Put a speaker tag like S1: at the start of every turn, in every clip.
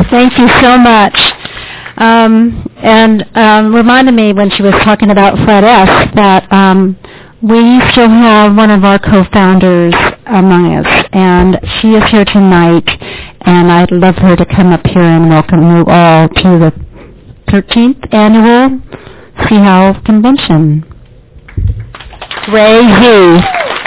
S1: Thank you so much. And reminded me when she was talking about Fred S. that we still have one of our co-founders among us, and she is here tonight, and I'd love her to come up here and welcome you all to the 13th Annual Sea Howl Convention. Ray Z.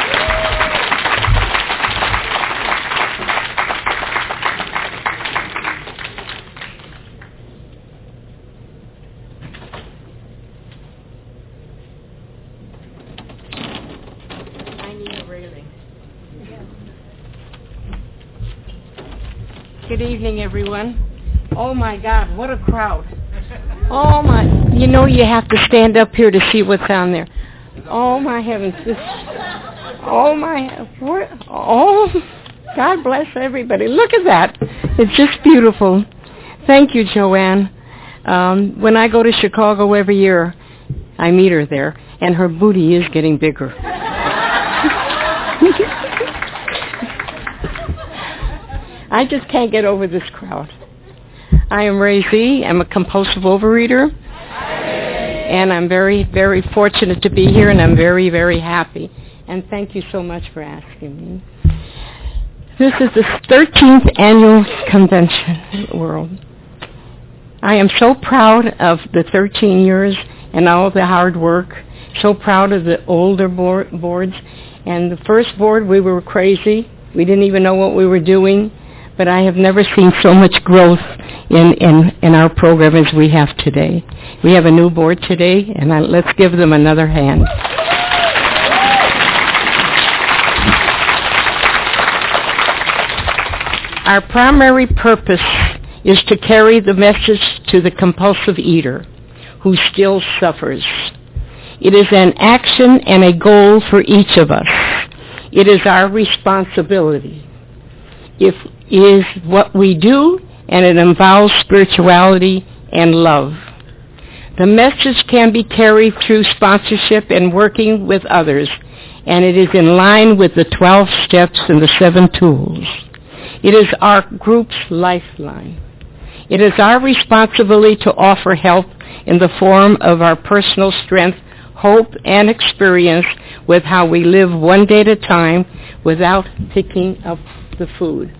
S2: Good evening, everyone. Oh my God, what a crowd. Oh my, you know you have to stand up here to see what's down there. Oh my heavens, God bless everybody. Look at that. It's just beautiful. Thank you, Joanne. When I go to Chicago every year, I meet her there, and her booty is getting bigger. I just can't get over this crowd. I am Ray Z. I'm a compulsive overeater. And I'm very, very fortunate to be here, and I'm very, very happy. And thank you so much for asking me. This is the 13th Annual Convention World. I am so proud of the 13 years and all the hard work. So proud of the older boards. And the first board, we were crazy. We didn't even know what we were doing. But I have never seen so much growth in our program as we have today. We have a new board today, and let's give them another hand. Our primary purpose is to carry the message to the compulsive eater who still suffers. It is an action and a goal for each of us. It is our responsibility. It is what we do, and it involves spirituality and love. The message can be carried through sponsorship and working with others, and it is in line with the 12 steps and the 7 tools. It is our group's lifeline. It is our responsibility to offer help in the form of our personal strength, hope, and experience with how we live one day at a time without picking up the food.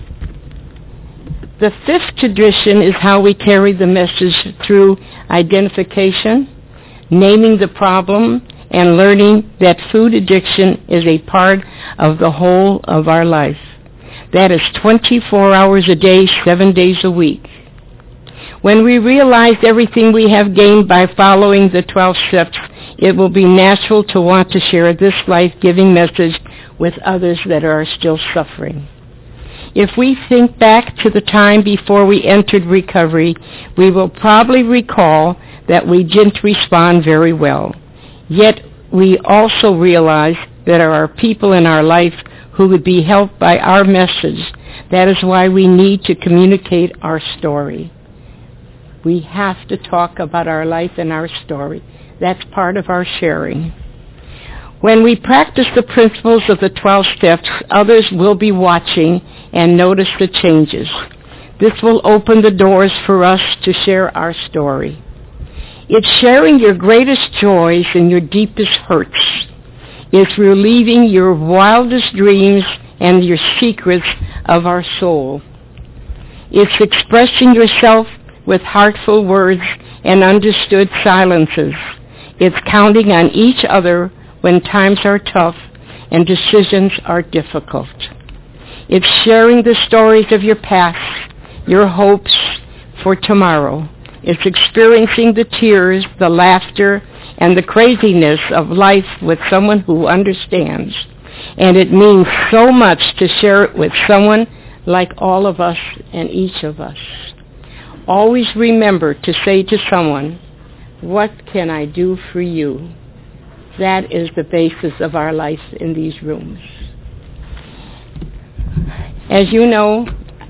S2: The 5th tradition is how we carry the message through identification, naming the problem, and learning that food addiction is a part of the whole of our life. That is 24 hours a day, 7 days a week. When we realize everything we have gained by following the 12 steps, it will be natural to want to share this life-giving message with others that are still suffering. If we think back to the time before we entered recovery, we will probably recall that we didn't respond very well. Yet we also realize that there are people in our life who would be helped by our message. That is why we need to communicate our story. We have to talk about our life and our story. That's part of our sharing. When we practice the principles of the 12 steps, others will be watching and notice the changes. This will open the doors for us to share our story. It's sharing your greatest joys and your deepest hurts. It's relieving your wildest dreams and your secrets of our soul. It's expressing yourself with heartful words and understood silences. It's counting on each other when times are tough and decisions are difficult. It's sharing the stories of your past, your hopes for tomorrow. It's experiencing the tears, the laughter, and the craziness of life with someone who understands. And it means so much to share it with someone like all of us and each of us. Always remember to say to someone, "What can I do for you?" That is the basis of our life in these rooms. As you know,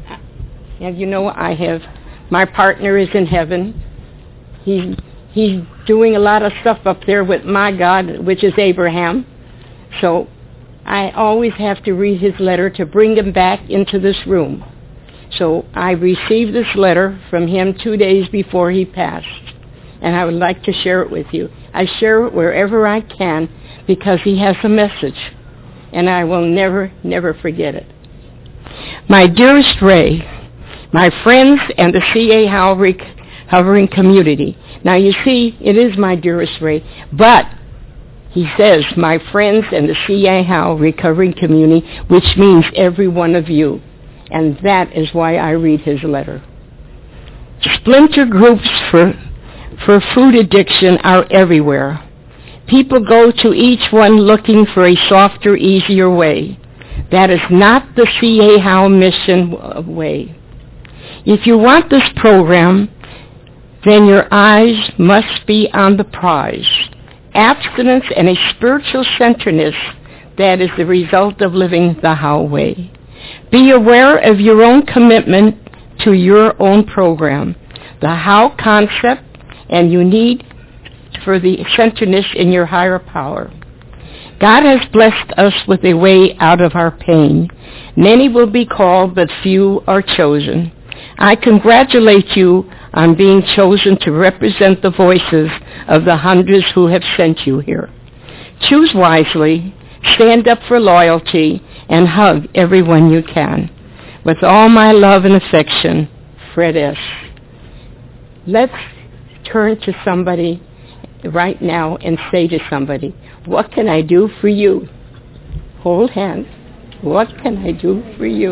S2: my partner is in heaven. He's doing a lot of stuff up there with my God, which is Abraham. So I always have to read his letter to bring him back into this room. So I received this letter from him 2 days before he passed, and I would like to share it with you. I share it wherever I can because he has a message, and I will never, never forget it. My dearest Ray, my friends and the C.A. Howe recovering community. Now you see, it is my dearest Ray, but he says, my friends and the C.A. Howe recovering community, which means every one of you. And that is why I read his letter. Splinter groups for food addiction are everywhere. People go to each one looking for a softer, easier way. That is not the C.A. Howe mission way. If you want this program, then your eyes must be on the prize. Abstinence and a spiritual centeredness that is the result of living the Howe way. Be aware of your own commitment to your own program, the Howe concept, and you need for the centeredness in your higher power. God has blessed us with a way out of our pain. Many will be called, but few are chosen. I congratulate you on being chosen to represent the voices of the hundreds who have sent you here. Choose wisely, stand up for loyalty, and hug everyone you can. With all my love and affection, Fred S. Let's turn to somebody right now and say to somebody, what can I do for you? Hold hands. What can I do for you?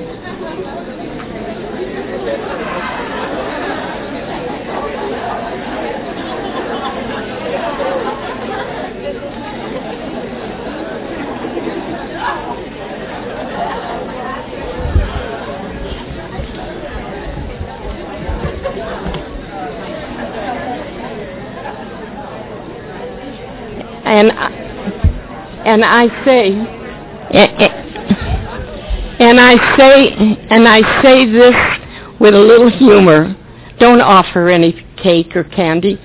S2: And I say this with a little humor. Don't offer any cake or candy.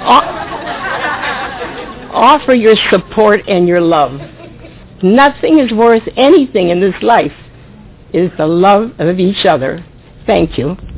S2: Offer your support and your love. Nothing is worth anything in this life is the love of each other. Thank you.